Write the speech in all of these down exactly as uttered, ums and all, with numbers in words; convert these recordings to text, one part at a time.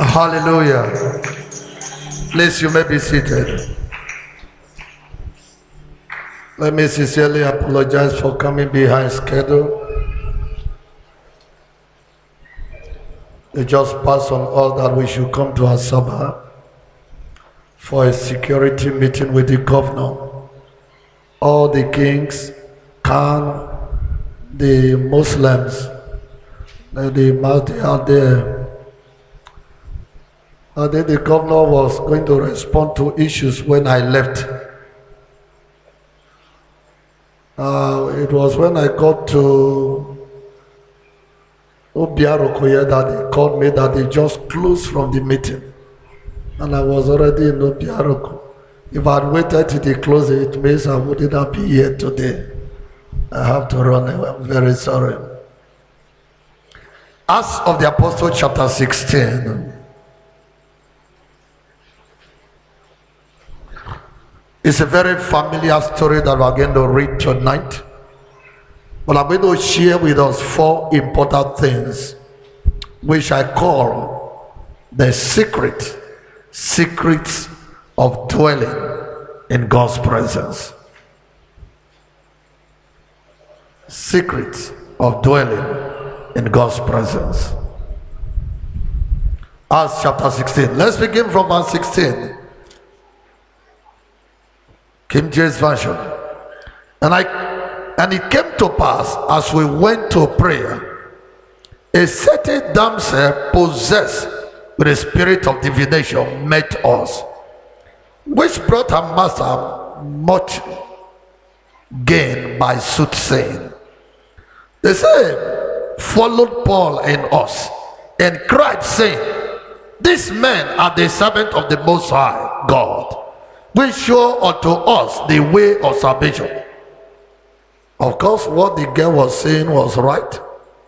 Hallelujah. Please, you may be seated. Let me sincerely apologize for coming behind schedule. They just passed on all that we should come to Asaba for a security meeting with the governor. All the kings, Khan, the Muslims, the Mahdi out there. And then the governor was going to respond to issues when I left. Uh, it was when I got to Obiarokoye that they called me that they just closed from the meeting. And I was already in Obiaroko. If I had waited till they closed it, it means I wouldn't have been here today. I have to run away. I'm very sorry. Acts of the Apostle chapter sixteen. It's a very familiar story that we're going to read tonight. But I'm going to share with us four important things, which I call the secret, secrets of dwelling in God's presence. Secrets of dwelling in God's presence. Acts chapter sixteen. Let's begin from verse sixteen. King James Version. And I and it came to pass as we went to prayer, a certain damsel possessed with a spirit of divination met us, which brought her master much gain by soothsaying. They say, followed Paul and us, and cried, saying, these men are the servants of the Most High God, which show unto us the way of salvation. Of course, what the girl was saying was right,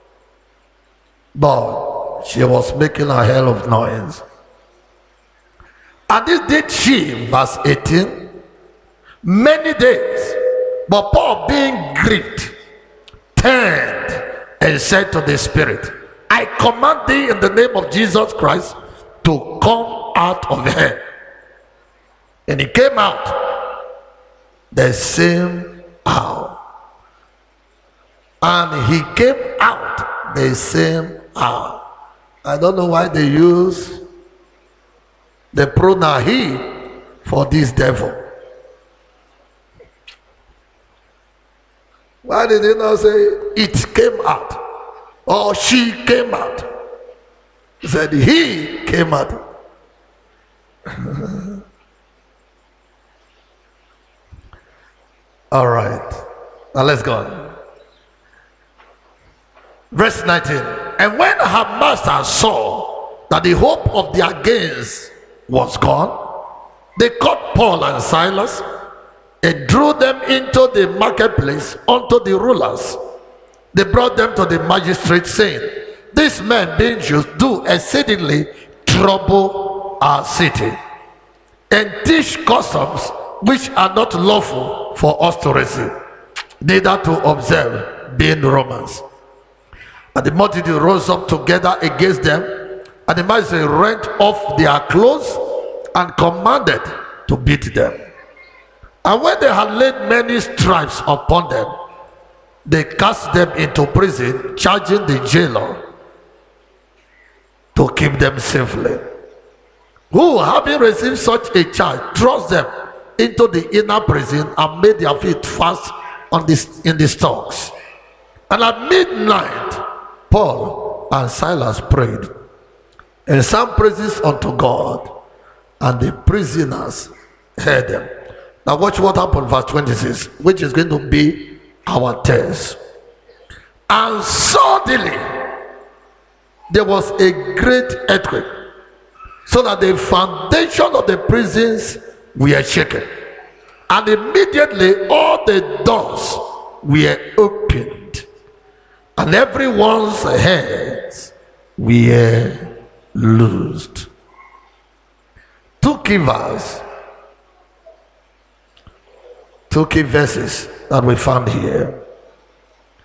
but she was making a hell of noise. And this did she, verse eighteen, many days. But Paul, being grieved, turned and said to the Spirit, I command thee in the name of Jesus Christ to come out of her. And he came out the same hour. And he came out the same hour. I don't know why they use the pronoun he for this devil. Why did they not say it came out or she came out? He said he came out. All right, now let's go on. Verse nineteen. And when her master saw that the hope of their gains was gone, they caught Paul and Silas and drew them into the marketplace unto the rulers. They brought them to the magistrate, saying, these men being Jews do exceedingly trouble our city, and teach customs which are not lawful for us to receive, neither to observe, being Romans. And the multitude rose up together against them, and the magistrate rent off their clothes and commanded to beat them. And when they had laid many stripes upon them, they cast them into prison, charging the jailer to keep them safely. Who, having received such a charge, thrust them into the inner prison and made their feet fast on this in the stocks. And at midnight Paul and Silas prayed and sang praises unto God, and the prisoners heard them. Now watch what happened, verse twenty-six, which is going to be our text. And suddenly there was a great earthquake, so that the foundation of the prisons were shaken, and immediately all the doors were opened, and everyone's hands were loosed. Two key verses, two key verses that we found here.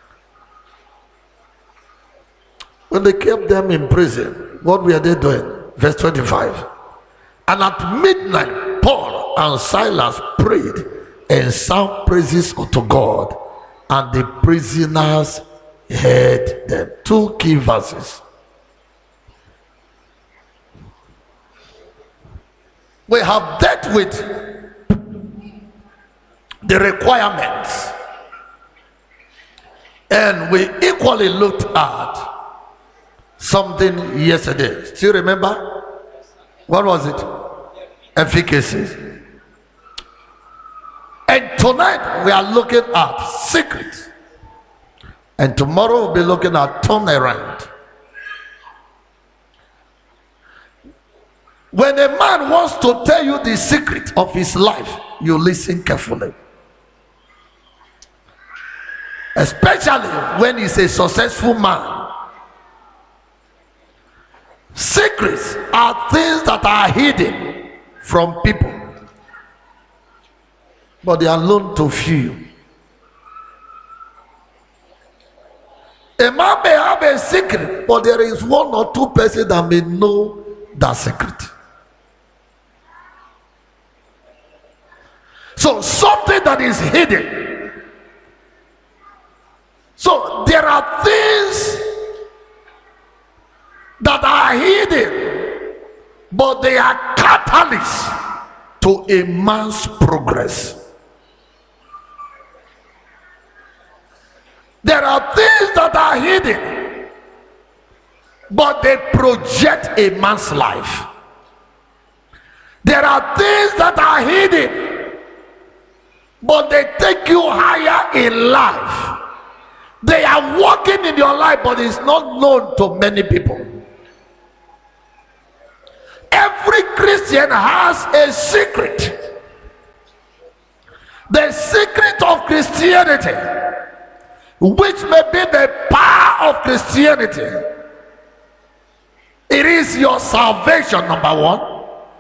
When they kept them in prison, what were they doing? verse twenty-five. And at midnight, Paul and Silas prayed and sang praises unto God, and the prisoners heard them. Two key verses. We have dealt with the requirements, and we equally looked at something yesterday. Still remember? What was it? Efficacy. And tonight we are looking at secrets, and tomorrow we'll be looking at turnaround. When a man wants to tell you the secret of his life, you listen carefully, especially when he's a successful man. Secrets are things that are hidden from people, but they are known to few. A man may have a secret, but there is one or two persons that may know that secret. So something that is hidden. So there are things that are hidden, but they are catalysts to a man's progress. There are things that are hidden, but they project a man's life. There are things that are hidden, but they take you higher in life. They are working in your life, but it's not known to many people. Every Christian has a secret. The secret of Christianity, which may be the power of Christianity, it is your salvation, number one.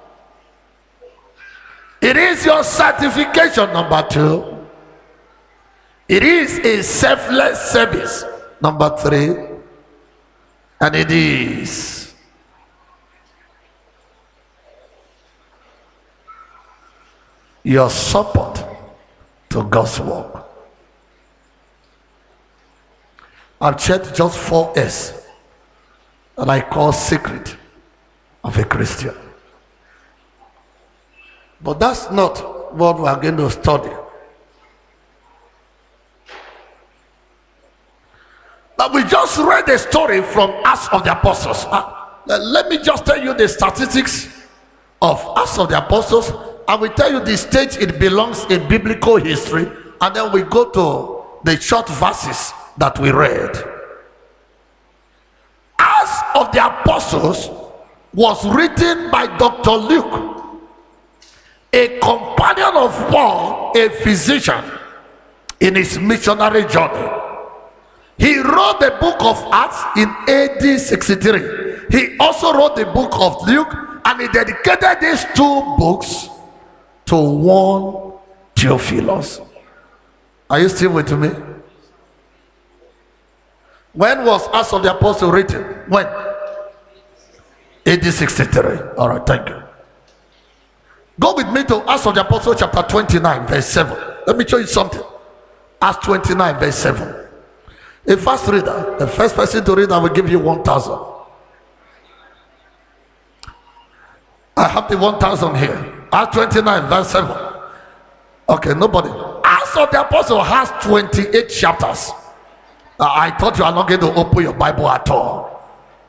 It is your sanctification, number two. It is a selfless service, number three. And it is your support to God's work. I've checked just four S that I call secret of a Christian. But that's not what we are going to study. But we just read a story from Acts of the Apostles. Uh, let me just tell you the statistics of Acts of the Apostles. I will tell you the stage it belongs in biblical history, and then we go to the short verses that we read. Acts of the Apostles was written by Doctor Luke, a companion of Paul, a physician, in his missionary journey. He wrote the book of Acts in A D sixty-three. He also wrote the book of Luke, and he dedicated these two books to one Theophilus. Are you still with me? When was Acts of the Apostles written? When? A D sixty-three. All right, thank you. Go with me to Acts of the Apostles chapter twenty-nine, verse seven. Let me show you something. Acts twenty-nine, verse seven. A first reader, the first person to read, I will give you one thousand. I have the one thousand here. Acts twenty-nine, verse seven. Okay, nobody. Acts of the Apostles has twenty-eight chapters. Uh, I thought you are not going to open your Bible at all.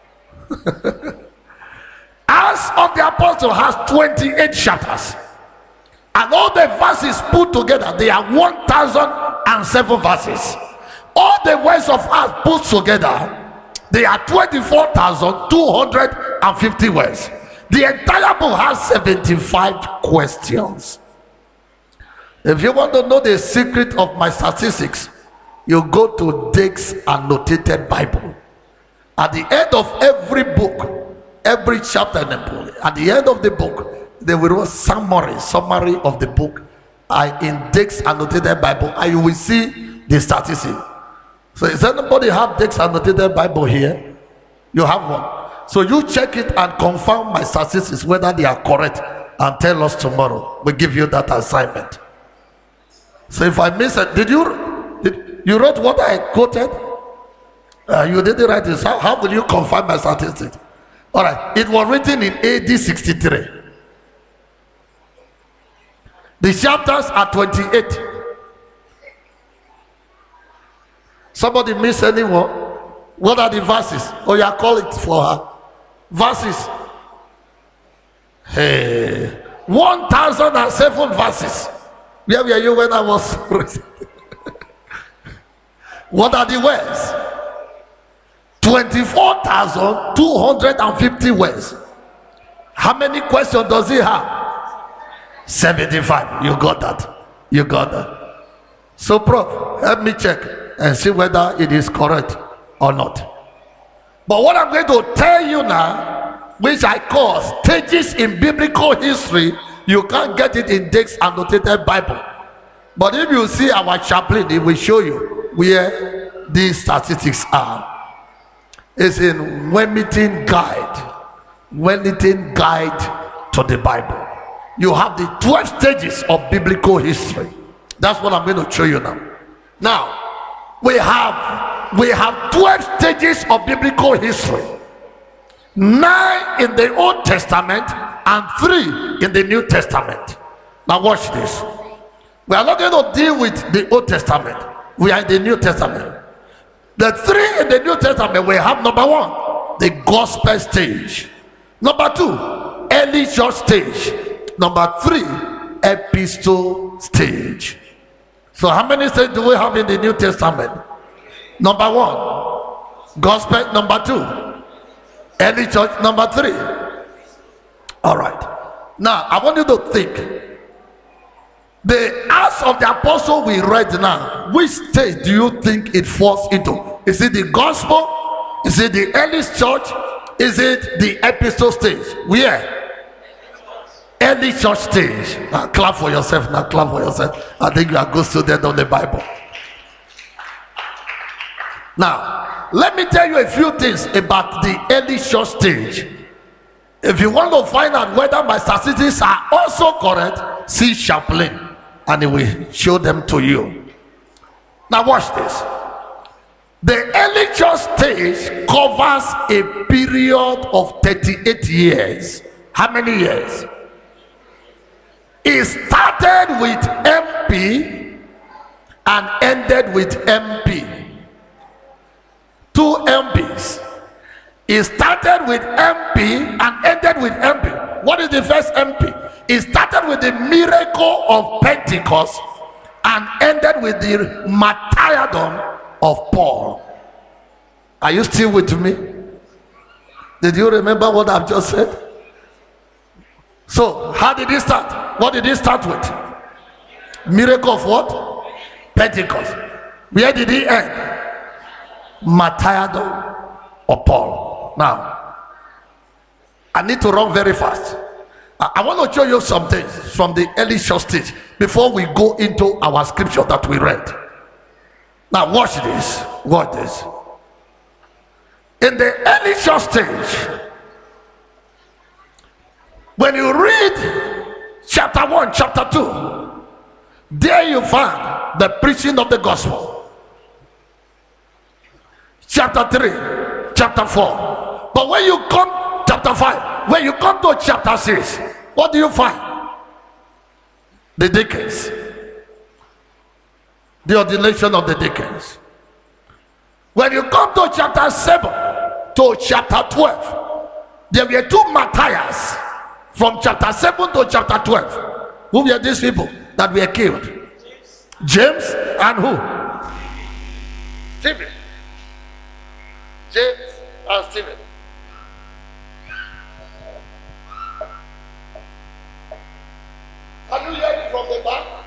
Acts of the Apostle has twenty-eight chapters, and all the verses put together, they are one thousand seven verses. All the words of Acts put together, they are twenty-four thousand two hundred fifty words. The entire book has seventy-five questions. If you want to know the secret of my statistics, you go to Dake's Annotated Bible. At the end of every book, every chapter in the book, at the end of the book, they will write summary, summary of the book. I in Dake's Annotated Bible, and you will see the statistics. So, does anybody have Dake's Annotated Bible here? You have one. So you check it and confirm my statistics whether they are correct and tell us tomorrow. We give you that assignment. So if I miss it, did you did, you wrote what I quoted? Uh, you didn't write this. How, how will you confirm my statistics? All right, it was written in A D sixty-three. The chapters are twenty-eight. Somebody miss anyone? What are the verses? Oh, you call it for her. Verses. Hey, one thousand seven verses. Where were you when I was? What are the words? twenty-four thousand two hundred fifty words. How many questions does he have? seventy-five. You got that. You got that. So, Prof, help me check and see whether it is correct or not. But what I'm going to tell you now, which I call stages in biblical history, you can't get it in Dake's annotated Bible. But if you see our chaplain, it will show you where these statistics are. It's in Wellington Guide. Wellington Guide to the Bible. You have the twelve stages of biblical history. That's what I'm going to show you now. Now, we have we have twelve stages of biblical history. Nine in the Old Testament and three in the New Testament. Now watch this. We are not going to deal with the Old Testament. We are in the New Testament. The three in the New Testament, we have number one, the gospel stage. Number two, early church stage. Number three, epistle stage. So how many stages do we have in the New Testament? Number one, gospel. Number two, early church. Number three. All right. Now I want you to think. The Acts of the Apostle we read now, which stage do you think it falls into? Is it the gospel? Is it the early church? Is it the epistle stage? Where? Early church stage. Now clap for yourself. Now clap for yourself. I think you are good student of the Bible. Now, let me tell you a few things about the early church stage. If you want to find out whether my statistics are also correct, see Chaplain and he will show them to you. Now watch this. The early church stage covers a period of thirty-eight years. How many years? It started with M P and ended with M P. Two M Ps. It started with M P and ended with M P. What is the first M P? It started with the miracle of Pentecost and ended with the martyrdom of Paul. Are you still with me? Did you remember what I've just said? So, how did it start? What did it start with? Miracle of what? Pentecost. Where did he end? Martyrdom of Paul. Now, I need to run very fast. I, I want to show you some things from the early church stage before we go into our scripture that we read. Now, watch this. Watch this. In the early church stage, when you read chapter one, chapter two, there you find the preaching of the gospel. Chapter three, chapter four. But when you come chapter five, when you come to chapter six, what do you find? The deacons. The ordination of the deacons. When you come to chapter seven to chapter twelve, there were two martyrs from chapter seven to chapter twelve. Who were these people that were killed? James, James and who? Stephen. James and Stephen. Can you hear me from the back?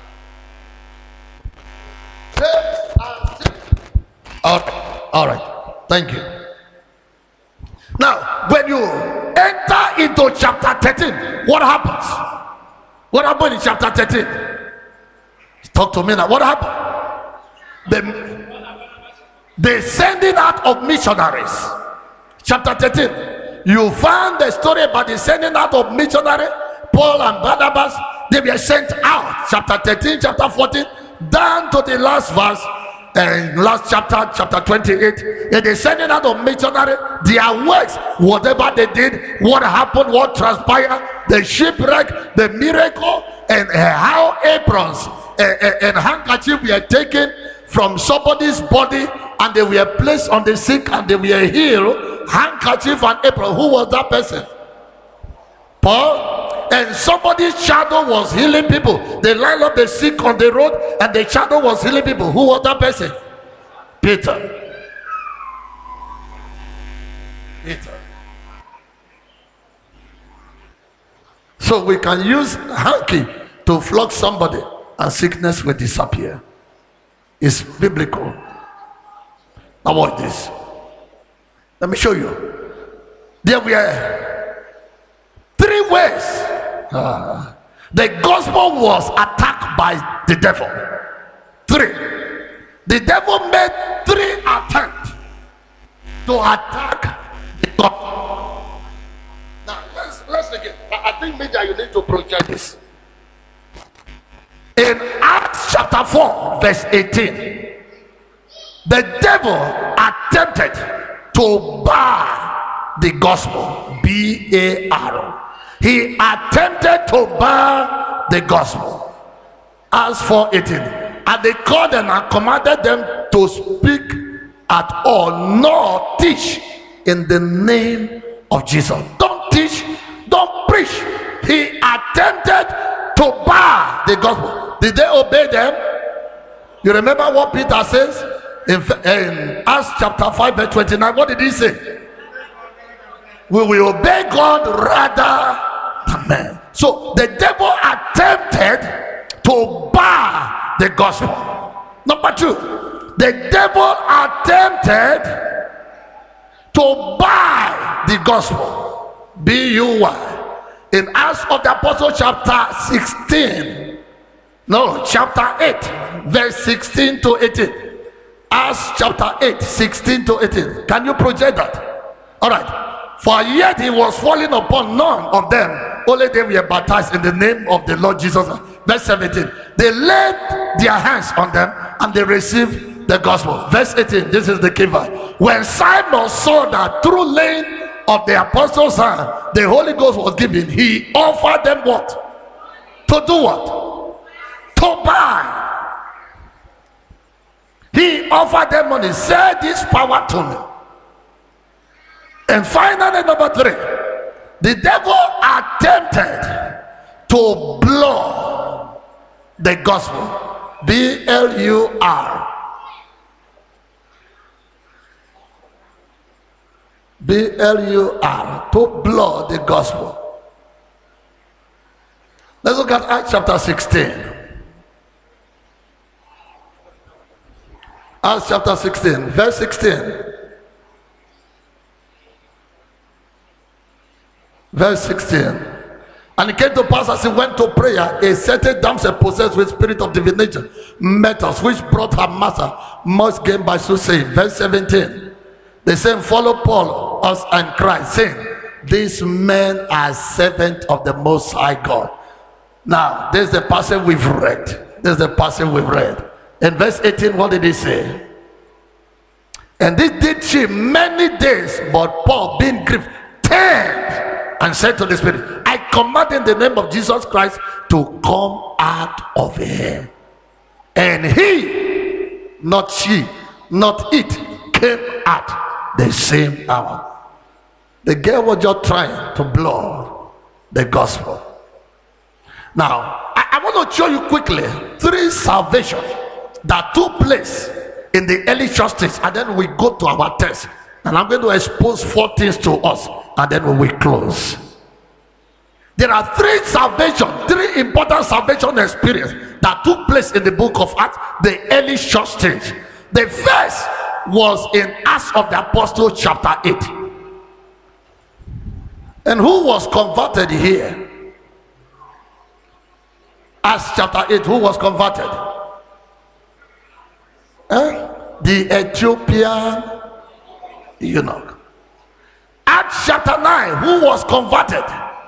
James and Stephen. All right. All right. Thank you. Now, when you enter into chapter thirteen, what happens? What happened in chapter thirteen? Talk to me now. What happened? The, the sending out of missionaries. Chapter thirteen. you found the story about the sending out of missionary Paul and Barnabas. They were sent out, chapter thirteen, chapter fourteen, down to the last verse, and last chapter, chapter twenty-eight. And they sending out of missionary, their works, whatever they did, what happened, what transpired, the shipwreck, the miracle, and uh, how aprons uh, uh, and handkerchief were taken from somebody's body and they were placed on the sick and they were healed. Handkerchief and apron. Who was that person? Paul. And somebody's shadow was healing people. They lined up the sick on the road and the shadow was healing people. Who was that person? Peter. Peter. So we can use hanky to flog somebody and sickness will disappear. It's biblical. Now watch this. Let me show you. There were three ways uh, the gospel was attacked by the devil. Three. The devil made three attempts to attack the gospel. Now let's let's begin. I, I think maybe you need to project this. In Acts chapter four, verse eighteen, the devil attempted to bar the gospel. B A R. He attempted to bar the gospel. Acts four eighteen. And they called them and commanded them to speak at all, nor teach in the name of Jesus. Don't teach, don't preach. He attempted to bar the gospel. Did they obey them? You remember what Peter says in, in Acts chapter five verse twenty-nine? What did he say? We will obey God rather than men. So the devil attempted to bar the gospel. Number two, the devil attempted to buy the gospel. B U Y. In Acts of the Apostles chapter sixteen, no, chapter eight, verse sixteen to eighteen. Acts chapter eight, sixteen to eighteen. Can you project that? All right. For yet he was falling upon none of them, only they were baptized in the name of the Lord Jesus. Verse seventeen. They laid their hands on them and they received the gospel. Verse eighteen. This is the key verse. When Simon saw that through laying of the apostles' hand the Holy Ghost was given, he offered them what? To do what? To buy. He offered them money. Say this power to me. And finally, number three, the devil attempted to blow the gospel. B L U R. B L U R. To blow the gospel. Let's look at Acts chapter sixteen. Acts chapter sixteen, verse sixteen. Verse sixteen. And it came to pass as he went to prayer, a certain damsel possessed with spirit of divination met us, which brought her master much gain by soothsaying. Verse seventeen. The same followed Paul, us, and cried, saying, these men are servants of the Most High God. Now, there's the passage we've read. There's the passage we've read. In verse eighteen, what did he say? And this did she many days, but Paul, being grieved, turned and said to the spirit, I command in the name of Jesus Christ to come out of her. And he, not she, not it, came out the same hour. The girl was just trying to blow the gospel. Now, I, I want to show you quickly three salvations that took place in the early church stage, and then we go to our text. And I'm going to expose four things to us, and then we will close. There are three salvation, three important salvation experiences that took place in the book of Acts, the early church stage. The first was in Acts of the Apostles chapter eight. And who was converted here? Acts chapter eight, who was converted? Eh? The Ethiopian eunuch. Acts chapter nine, who was converted?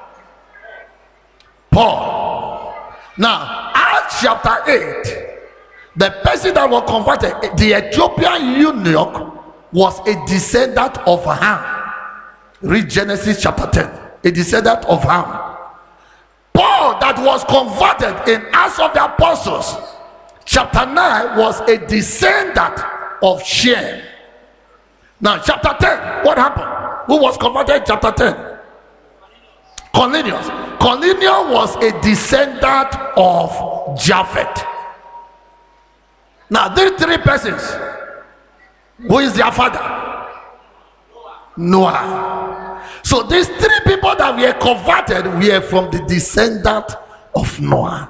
Paul. Now, Acts chapter eight, the person that was converted, the Ethiopian eunuch, was a descendant of Ham. Read Genesis chapter ten, a descendant of Ham. Paul, that was converted in Acts of the Apostles chapter nine, was a descendant of Shem. Now, chapter ten, what happened? Who was converted in chapter ten? Cornelius. Cornelius was a descendant of Japhet. Now, these three persons, who is their father? Noah. So these three people that were converted were from the descendant of Noah.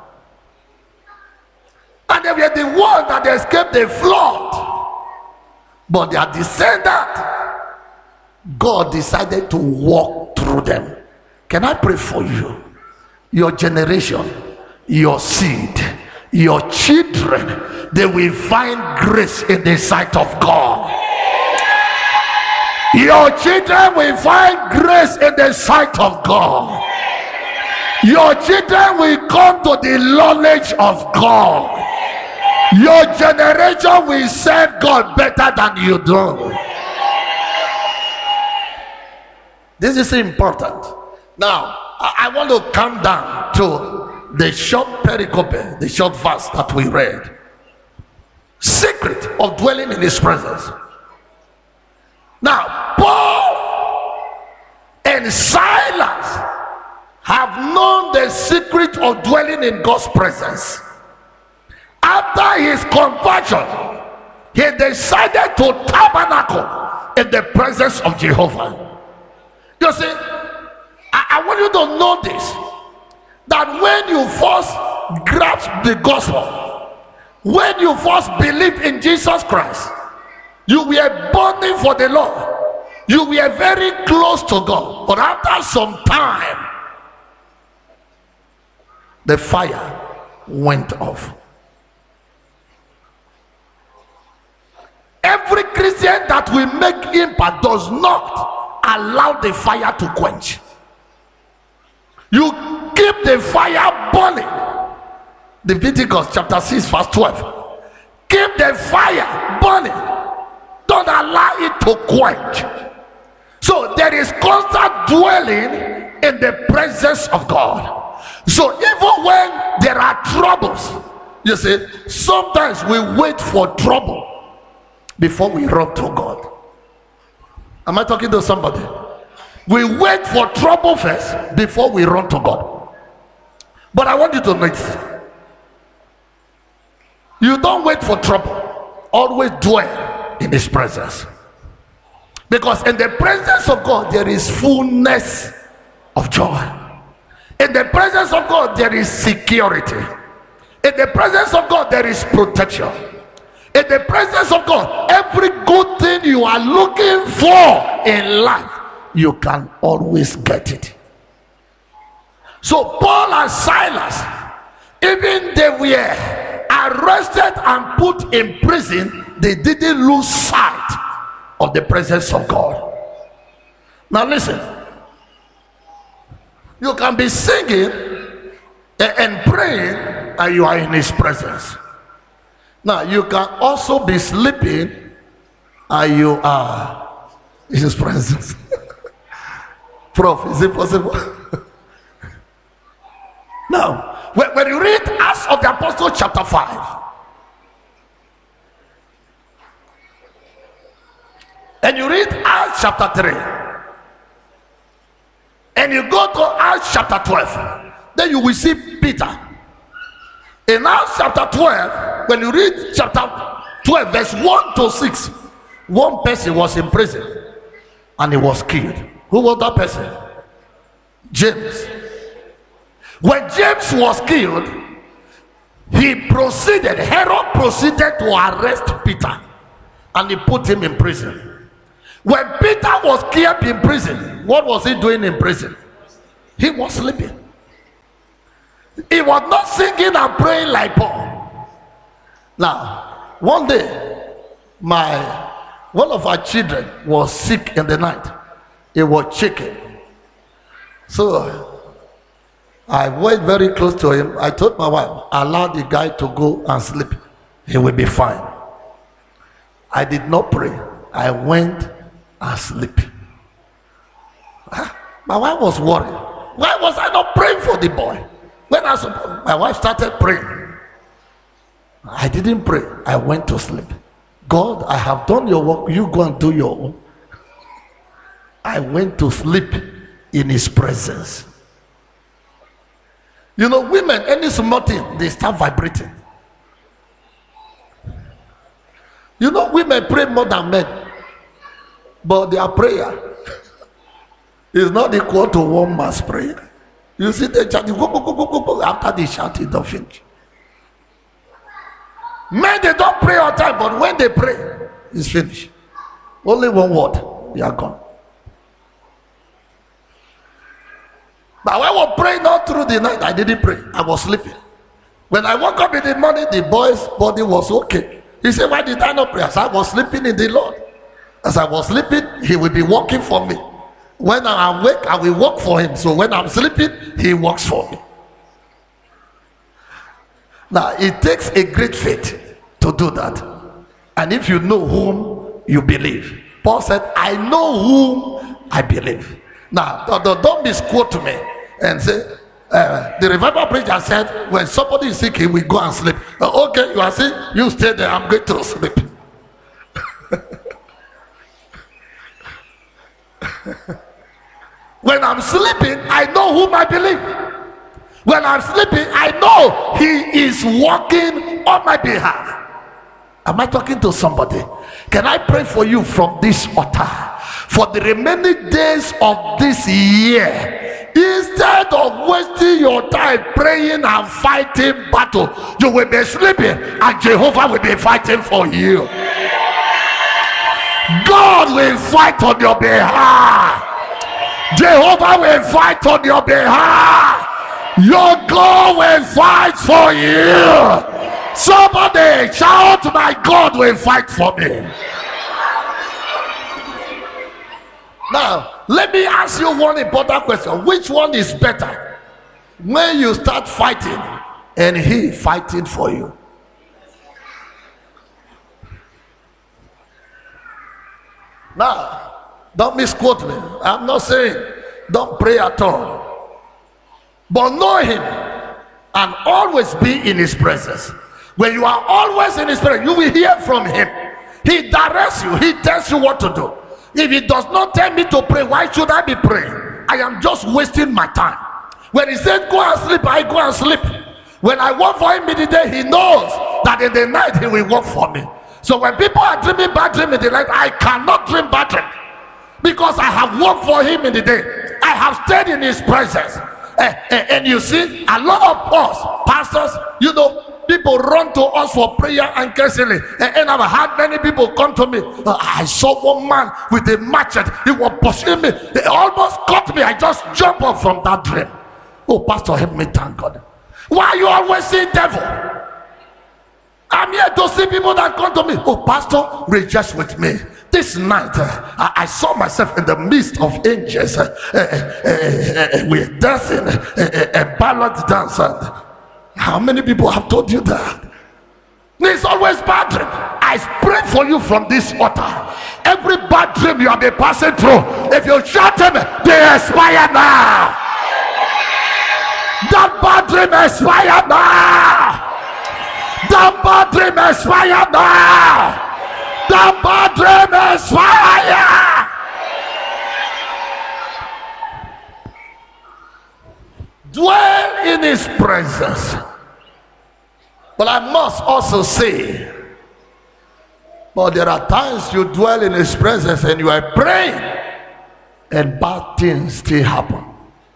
And they were the ones that escaped the flood. But their descendant, God decided to walk through them. Can I pray for you? Your generation, your seed, your children, they will find grace in the sight of God. Your children will find grace in the sight of God. Your children will come to the knowledge of God. Your generation will serve God better than you do. This is important. Now, I want to come down to the short pericope, the short verse that we read. Secret of dwelling in his presence. Now, Paul and Silas have known the secret of dwelling in God's presence. After his conversion, he decided to tabernacle in the presence of Jehovah. You see, I, I want you to know this, that when you first grasp the gospel, when you first believe in Jesus Christ, you were burning for the Lord. You were very close to God. But after some time, the fire went off. Every Christian that will make impact does not allow the fire to quench. You keep the fire burning. Leviticus chapter six verse twelve. Keep the fire burning. Don't allow it to quench. So there is constant dwelling in the presence of God. So even when there are troubles, you see, sometimes we wait for trouble before we run to God. Am I talking to somebody? We wait for trouble first before we run to God. But I want you to notice, you don't wait for trouble. Always dwell in his presence, because in the presence of God there is fullness of joy. In the presence of God there is security. In the presence of God there is protection. In the presence of God, every good thing you are looking for in life, you can always get it. So Paul and Silas, even they were arrested and put in prison, they didn't lose sight of the presence of God. Now listen, you can be singing and praying and you are in his presence. Now you can also be sleeping and you are in his presence. Prof, is it possible? Now when, when you read Acts of the Apostles chapter five, and you read Acts chapter three, and you go to Acts chapter twelve, then you will see Peter. In Acts chapter twelve, when you read chapter twelve verse one to six, one person was in prison and he was killed. Who was that person? James. When James was killed, he proceeded, Herod proceeded to arrest Peter and he put him in prison. When Peter was kept in prison, what was he doing in prison? He was sleeping. He was not singing and praying like Paul. Now, one day, my one of our children was sick in the night, It was chicken. So I went very close to him. I told my wife, allow the guy to go and sleep. He will be fine. I did not pray. I went and sleep. My wife was worried. Why was I not praying for the boy? When I, my wife started praying, I didn't pray. I went to sleep. God, I have done your work. You go and do your own. I went to sleep in his presence. You know, women, any small thing, they start vibrating. You know, women pray more than men, but their prayer is not equal to one man's prayer. You see the chat, go, go, go, go, go, go. After they shout, it don't finish. Men, they don't pray all the time, but when they pray, it's finished. Only one word, they are gone. But when I was praying all through the night, I didn't pray. I was sleeping. When I woke up in the morning, the boy's body was okay. He said, why did I not pray? As I was sleeping in the Lord. As I was sleeping, he will be working for me. When I'm awake, I will work for him. So when I'm sleeping, he works for me. Now, it takes a great faith to do that. And if you know whom you believe. Paul said, I know whom I believe. Now, don't misquote me and say, uh, the revival preacher said, when somebody is sick, he will go and sleep. Uh, okay, you are sick, you stay there, I'm going to sleep. When I'm sleeping, I know whom I believe. When I'm sleeping, I know he is working on my behalf. Am I talking to somebody? Can I pray for you from this altar? For the remaining days of this year, instead of wasting your time praying and fighting battle, you will be sleeping and Jehovah will be fighting for you. God will fight on your behalf. Jehovah will fight on your behalf. Your God will fight for you. Somebody shout, my God will fight for me. Now, let me ask you one important question. Which one is better? When you start fighting and he fighting for you? Now, don't misquote me. I'm not saying don't pray at all. But know him and always be in his presence. When you are always in his presence, you will hear from him. He directs you. He tells you what to do. If he does not tell me to pray, why should I be praying? I am just wasting my time. When he said go and sleep, I go and sleep. When I work for him in the day, he knows that in the night he will work for me. So when people are dreaming bad dream in the night, I cannot dream bad dream, because I have worked for him in the day. I have stayed in his presence. Uh, uh, and you see, a lot of us pastors, you know, people run to us for prayer and counseling. And, and I've had many people come to me. Uh, I saw one man with a machete. He was pursuing me. He almost caught me. I just jumped up from that dream. Oh, pastor, help me, thank God. Why are you always seeing devil? I'm here to see people that come to me. Oh, pastor, rejoice with me. This night, uh, I, I saw myself in the midst of angels. Uh, uh, uh, uh, uh, we're dancing uh, uh, a ballad dance. And how many people have told you that? There's always bad dream. I pray for you from this altar. Every bad dream you have been passing through, if you shut them, they expire now. That bad dream expire now. That bad dream expire now. That bad dream expire. Dwell in his presence. But I must also say, but there are times you dwell in his presence and you are praying and bad things still happen.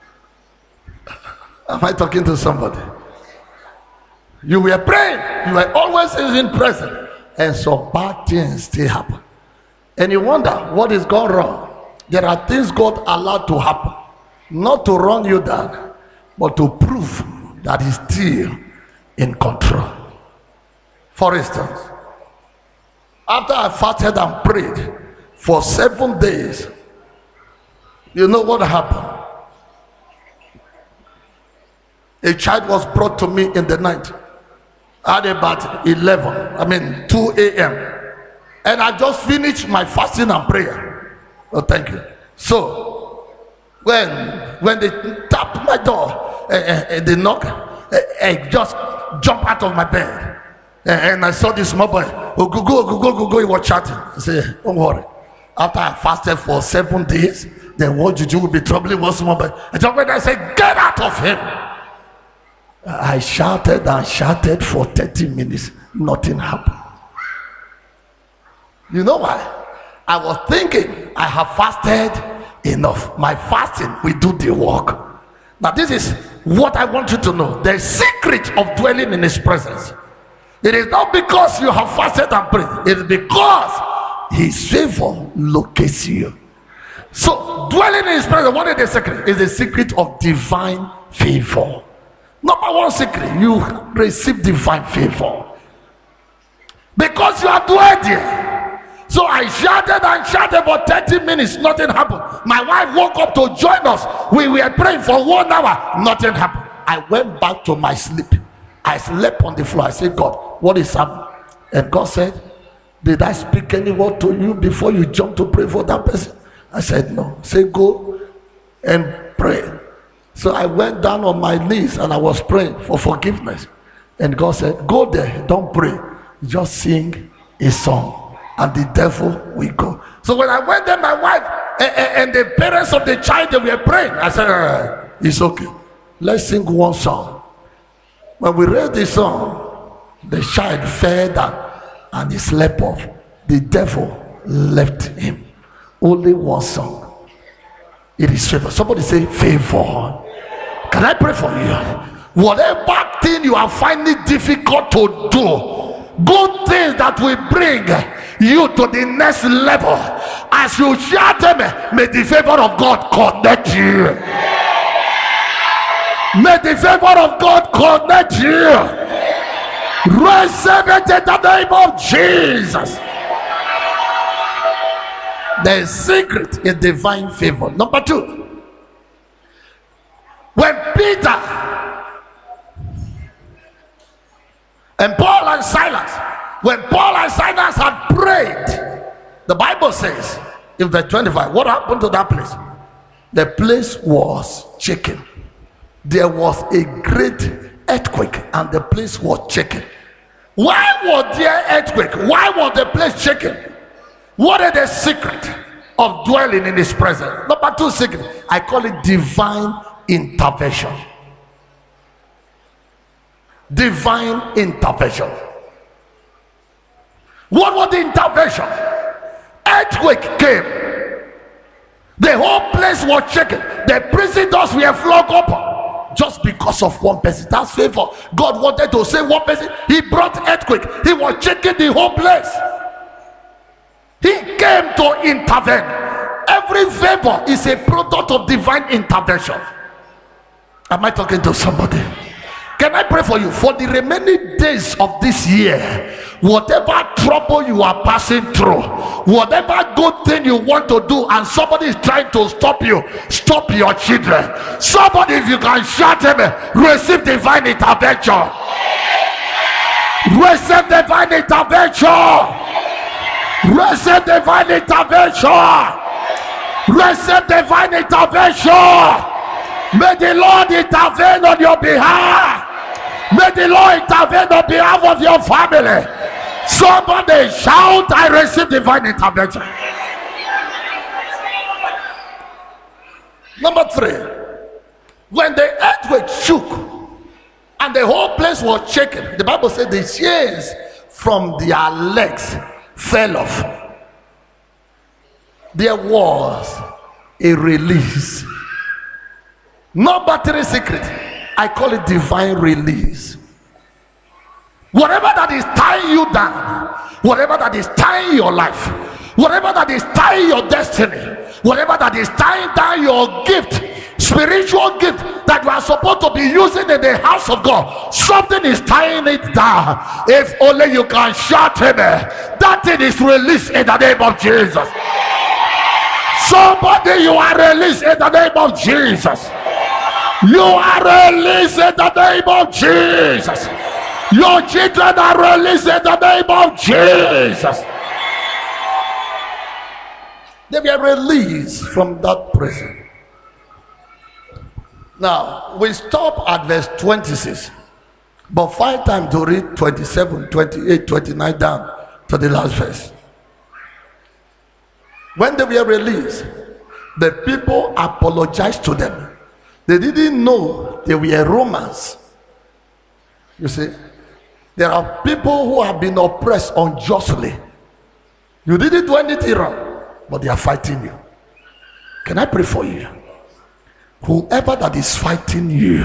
Am I talking to somebody? You were praying, you were always in his presence, and some bad things still happen. And you wonder what is going wrong. There are things God allowed to happen, not to run you down, but to prove that he's still in control. For instance, after I fasted and prayed for seven days, You know what happened? A child was brought to me in the night at about eleven, I mean two a m and I just finished my fasting and prayer. Oh, thank you. So when when they tapped my door uh, uh, they knock, uh, I just jumped out of my bed, uh, and I saw this small boy. Oh, go go go go go go. He was chatting. I said, don't worry. After I fasted for seven days, then what juju will be troubling one small boy. I just went and said, get out of him. I shouted and shouted for thirty minutes. Nothing happened. You know why? I was thinking I have fasted enough. My fasting will do the work. Now this is what I want you to know. The secret of dwelling in his presence. It is not because you have fasted and prayed. It is because his favor locates you. So dwelling in his presence, what is the secret? Is the secret of divine favor. Number one secret, you receive divine favor because you are dwelling there. So I shouted and shouted for thirty minutes, nothing happened. My wife woke up to join us. We were praying for one hour, nothing happened. I went back to my sleep. I slept on the floor. I said, God, what is happening? And God said, did I speak any word to you before you jump to pray for that person? I said, no. Say, go and pray. So I went down on my knees and I was praying for forgiveness. And God said, go there, don't pray, just sing a song and the devil will go. So when I went there, my wife and, and the parents of the child, they were praying. I said, uh, it's okay, let's sing one song. When we read the song, the child fell down and he slept off. The devil left him. Only one song. It is favor. Somebody say favor. Can I pray for you? Whatever thing you are finding difficult to do, good things that will bring you to the next level, as you shout them, may the favor of God connect you. May the favor of God connect you. Receive it in the name of Jesus. The secret is divine favor. Number two, when Peter and Paul and Silas, when Paul and Silas had prayed, the Bible says in verse twenty-five, what happened to that place? The place was shaken. There was a great earthquake and the place was shaken. Why was there earthquake? Why was the place shaken? What is the secret of dwelling in his presence? Number two secret, I call it divine intervention. Divine intervention. What was the intervention? Earthquake came. The whole place was shaken. The prison doors were flung open just because of one person. That's favor. God wanted to say one person. He brought earthquake. He was shaking the whole place. He came to intervene. Every favor is a product of divine intervention. Am I talking to somebody? Can I pray for you? For the remaining days of this year, whatever trouble you are passing through, whatever good thing you want to do and somebody is trying to stop you, stop your children. Somebody, if you can shout him, receive divine intervention. Receive divine intervention. Receive divine intervention. Receive divine intervention. May the Lord intervene on your behalf. May the Lord intervene on behalf of your family. Somebody shout, I receive divine intervention. Number three, when the earthquake shook and the whole place was shaken, the Bible said the chains from their legs fell off. There was a release. Number three secret, I call it divine release. Whatever that is tying you down, whatever that is tying your life, whatever that is tying your destiny, whatever that is tying down your gift, spiritual gift that you are supposed to be using in the house of God, something is tying it down. If only you can shout amen, that thing is released in the name of Jesus. Somebody, you are released in the name of Jesus. You are released in the name of Jesus. Your children are released in the name of Jesus. They were released from that prison. Now, we stop at verse twenty-six. But find time to read twenty-seven, twenty-eight, twenty-nine down to the last verse. When they were released, the people apologized to them. They didn't know they were Romans. You see, there are people who have been oppressed unjustly. You didn't do anything wrong, but they are fighting you. Can I pray for you? Whoever that is fighting you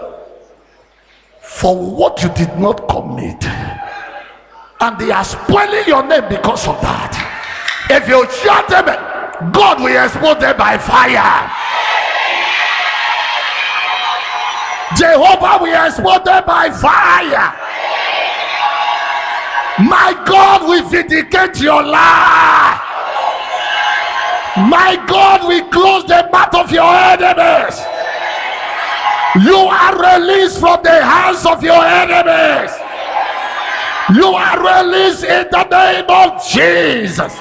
for what you did not commit, and they are spoiling your name because of that, if you shut them, God will expose them by fire. Jehovah will expose them by fire. My God will vindicate your life. My God will close the mouth of your enemies. You are released from the hands of your enemies. You are released in the name of Jesus.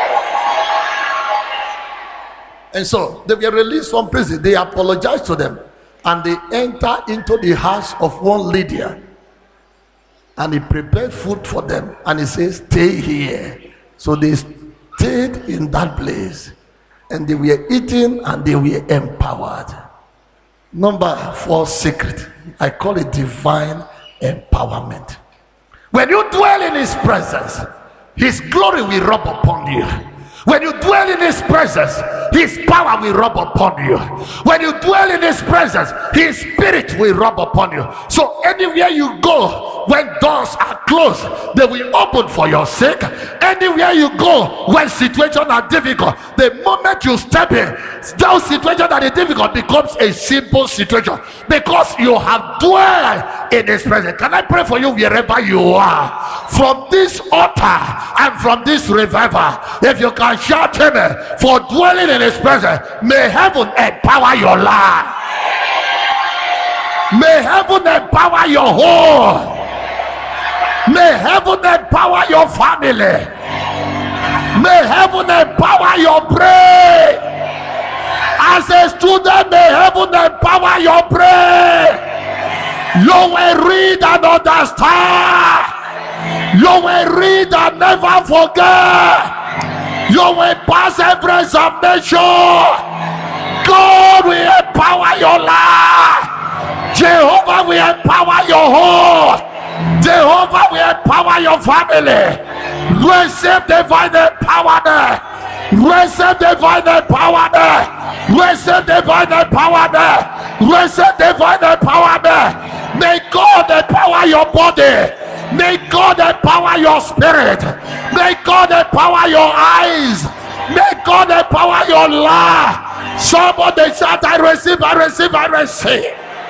And so they were released from prison. They apologized to them, and they entered into the house of one Lydia, and he prepared food for them, and he says, stay here. So they stayed in that place, and they were eating and they were empowered. Number four secret, I call it divine empowerment. When you dwell in his presence, his glory will rub upon you. When you dwell in his presence, his power will rub upon you. When you dwell in his presence, his spirit will rub upon you. So anywhere you go, when doors are closed, they will open for your sake. Anywhere you go, when situations are difficult, the moment you step in, those situations that are difficult becomes a simple situation, because you have dwelled in his presence. Can I pray for you wherever you are? From this altar and from this revival, if you can shout him for dwelling in his presence, may heaven empower your life. May heaven empower your home. May heaven empower your family. May heaven empower your brain. As a student, may heaven empower your brain. You will read and understand. You will read and never forget. You will pass every examination. God will empower your life. Jehovah will empower your home. Jehovah will empower your family. Receive divine empowerment. Receive divine empowerment. Receive divine empowerment. Receive divine empowerment. May God empower your body. May God empower your spirit. May God empower your eyes. May God empower your life. Somebody shout, I receive, I receive, I receive.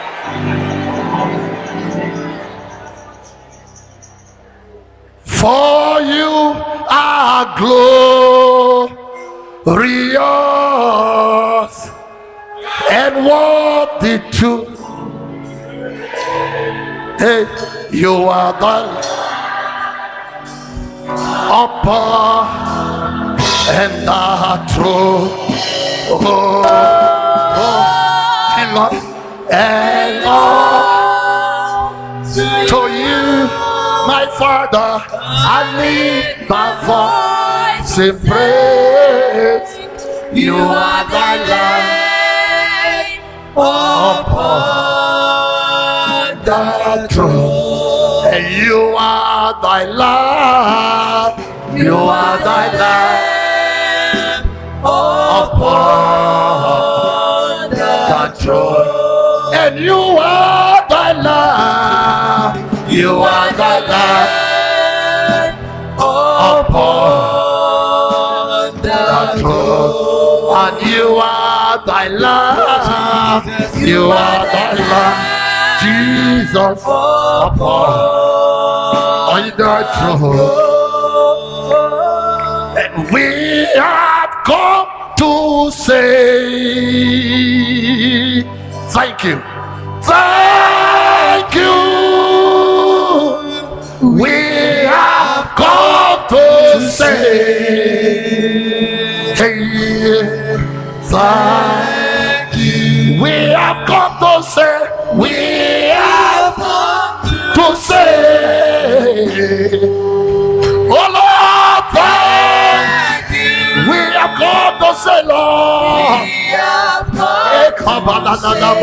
For you are glorious and worthy too. Hey, you are the upper and the true. Oh, oh, and Lord, and Lord, to you, my Father, I lift my voice in praise. You are the light upon the throne, and you are thy light. You are thy light upon the throne, and you are thy light. You are the light upon the throne, and you are thy light. You are thy light, Jesus, upon the throne. And we have come to say thank you. Thank you. We have come to say hey, thank you. We have come to say, we have come to say, oh Lord, thank you. We have come to say, Lord, we have come to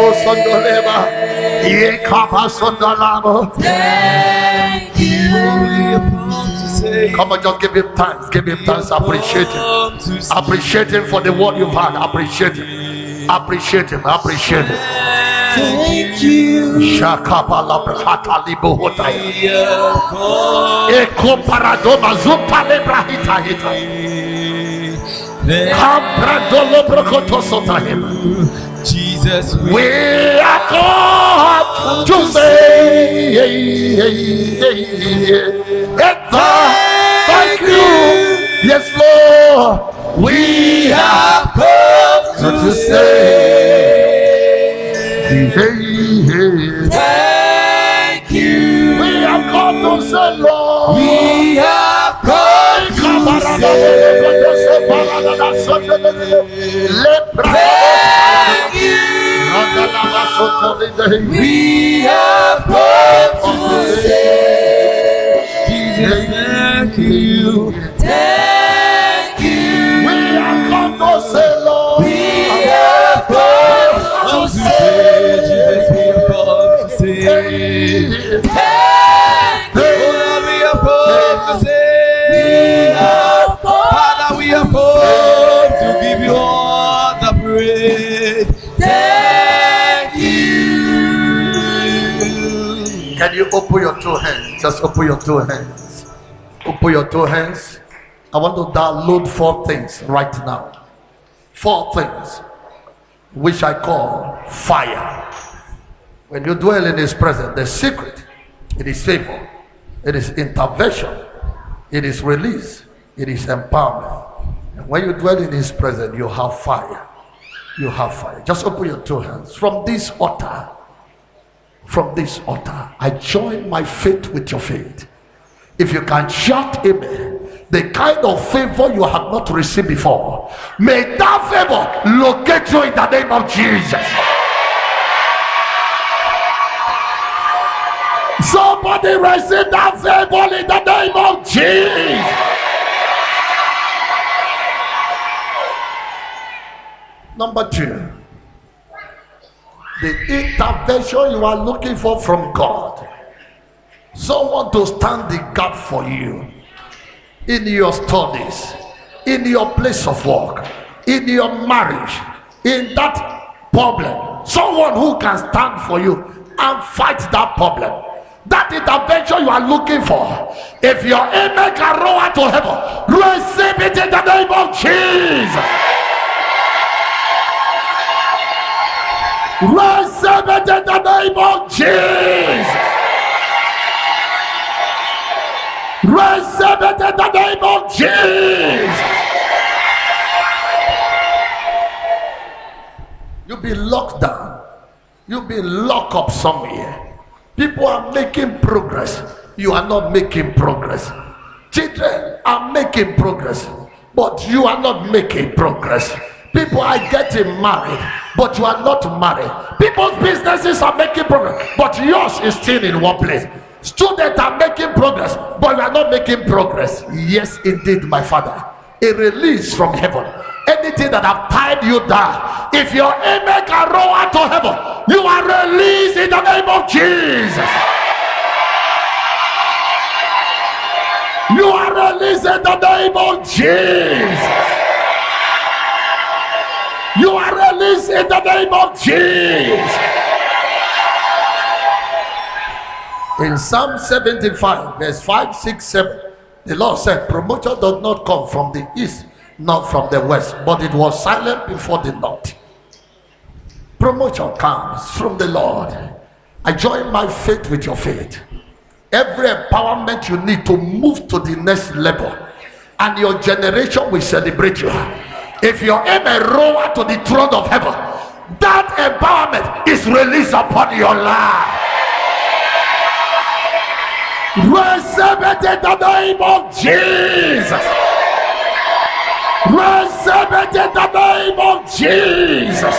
say, thank you. Come on, just give him thanks, give him thanks, appreciate him, appreciate him for the word you've had, appreciate him, appreciate him, appreciate him. Thank you. Shakapala brahata libohotaya. Eko paradoma zumpa lebrahita hita. Kampradolo brokotosotahima. Jesus, we are come to say thank you. Yes, Lord, we have come to say thank you. We have come to say, Lord, we have come to say thank you. We have come to say, Jesus, thank you, thank you. We have come to say, Lord, we have come to say, Jesus, we have come to say, thank you. Lord, we have come to say, we have come, Father, we have come to give you all the praise. Thank you. Can you open your two hands? Just open your two hands. Open your two hands. I want to download four things right now. Four things which I call fire. When you dwell in his presence, the secret, it is favor, it is intervention, it is release, it is empowerment. And when you dwell in his presence, you have fire. You have fire. Just open your two hands. From this altar, from this altar, I join my faith with your faith. If you can shout amen, the kind of favor you have not received before, may that favor locate you in the name of Jesus. Somebody receive that favor in the name of Jesus. Number two, the intervention you are looking for from God. Someone to stand the gap for you in your studies, in your place of work, in your marriage, in that problem. Someone who can stand for you and fight that problem. That intervention you are looking for. If your amen can roar to heaven, receive it in the name of Jesus. Receive it in the name of Jesus. Receive it in the name of Jesus. You've been locked down. You've been locked up somewhere. People are making progress. You are not making progress. Children are making progress, but you are not making progress. People are getting married, but you are not married. People's businesses are making progress, but yours is still in one place. Students are making progress, but you are not making progress. Yes, indeed, my Father. A release from heaven. Anything that have tied you down, if your amen can roar to heaven, you are released in the name of Jesus. You are released in the name of Jesus. You are released in the name of Jesus. In Psalm seventy-five, verse five, six, seven, the Lord said, promotion does not come from the east, not from the west, but it was silent before the north. Promotion comes from the Lord. I join my faith with your faith. Every empowerment you need to move to the next level, and your generation will celebrate you. If you're a rower to the throne of heaven, that empowerment is released upon your life. Receive it in the name of Jesus. Receive it in the name of Jesus.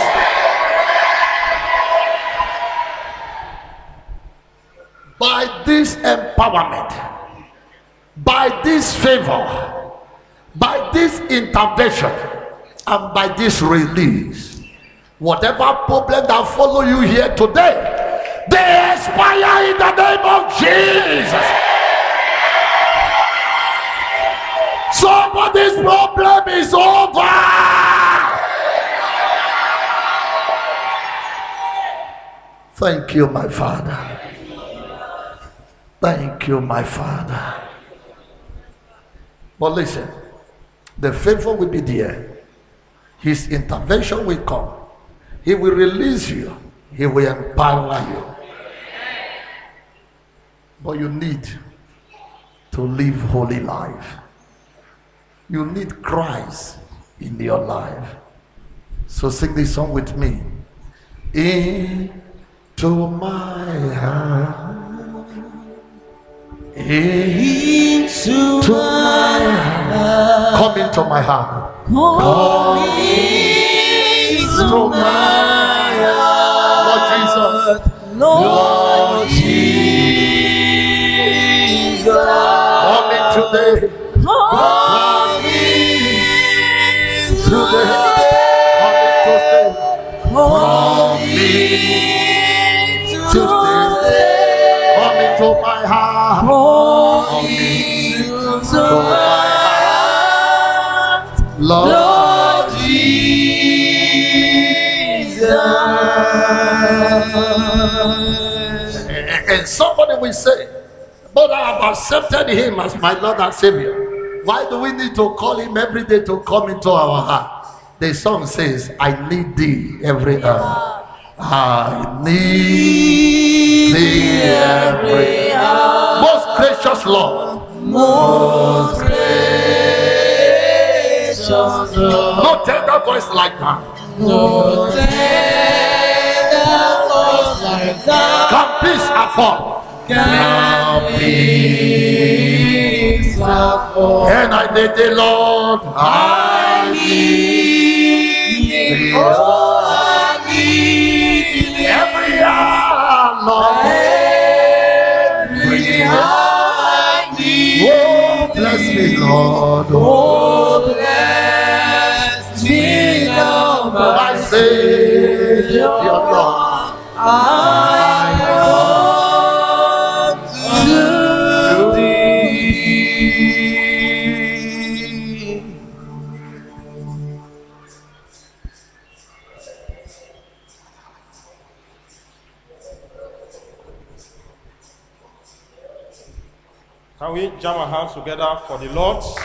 By this empowerment, by this favor, by this intervention, and by this release, whatever problem that follow you here today, they expire in the name of Jesus. Somebody's problem is over. Thank you, my Father. Thank you, my Father. But listen, the favor will be there. His intervention will come. He will release you. He will empower you. But you need to live holy life. You need Christ in your life. So sing this song with me. Into my heart. Into my heart. Come into my heart. Come into my heart. Lord Jesus. Lord Jesus. Come in today. Come in today. Come in today. Come into my heart. Come into my heart. Lord Jesus. And somebody will say, but I have accepted him as my Lord and Savior. Why do we need to call him every day to come into our heart? The song says, I need thee every hour. I need thee every hour. Most gracious Lord. Most gracious Lord. No tender voice like that. No tender voice like that. Can peace afford? Can peace afford? And I need the Lord. I need the Lord. I need every hour, Lord. Every hour I need. Oh, bless me, Lord. Oh, bless me, Lord. My Savior, Lord. I come to thee. Can we jam our hands together for the Lord?